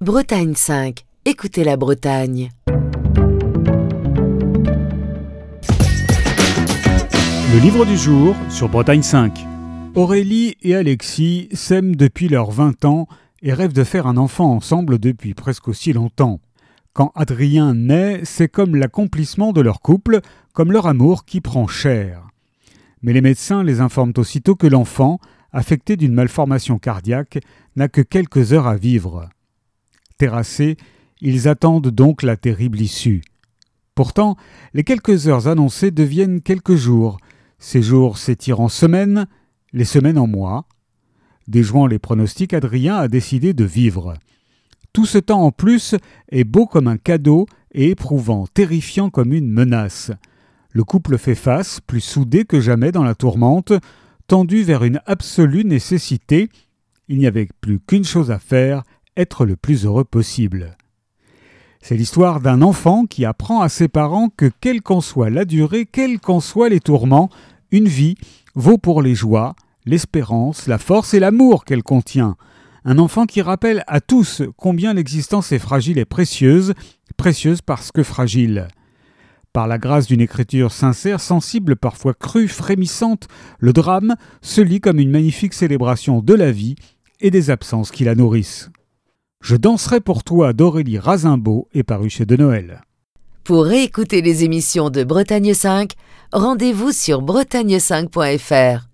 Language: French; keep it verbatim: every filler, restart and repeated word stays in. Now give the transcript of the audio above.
Bretagne cinq. Écoutez la Bretagne. Le livre du jour sur Bretagne cinq. Aurélie et Alexis s'aiment depuis leurs vingt ans et rêvent de faire un enfant ensemble depuis presque aussi longtemps. Quand Adrien naît, c'est comme l'accomplissement de leur couple, comme leur amour qui prend chair. Mais les médecins les informent aussitôt que l'enfant, affecté d'une malformation cardiaque, n'a que quelques heures à vivre. Terrassés, ils attendent donc la terrible issue. Pourtant, les quelques heures annoncées deviennent quelques jours, ces jours s'étirent en semaines, les semaines en mois. Déjouant les pronostics, Adrien a décidé de vivre. Tout ce temps en plus est beau comme un cadeau et éprouvant, terrifiant comme une menace. Le couple fait face, plus soudé que jamais dans la tourmente, tendu vers une absolue nécessité. Il n'y avait plus qu'une chose à faire, être le plus heureux possible. C'est l'histoire d'un enfant qui apprend à ses parents que quelle qu'en soit la durée, quels qu'en soient les tourments, une vie vaut pour les joies, l'espérance, la force et l'amour qu'elle contient. Un enfant qui rappelle à tous combien l'existence est fragile et précieuse, précieuse parce que fragile. Par la grâce d'une écriture sincère, sensible, parfois crue, frémissante, le drame se lit comme une magnifique célébration de la vie et des absences qui la nourrissent. Je danserai pour toi d'Aurélie Rasimbaud est paru chez De Noël. Pour réécouter les émissions de Bretagne cinq, rendez-vous sur bretagne cinq point f r.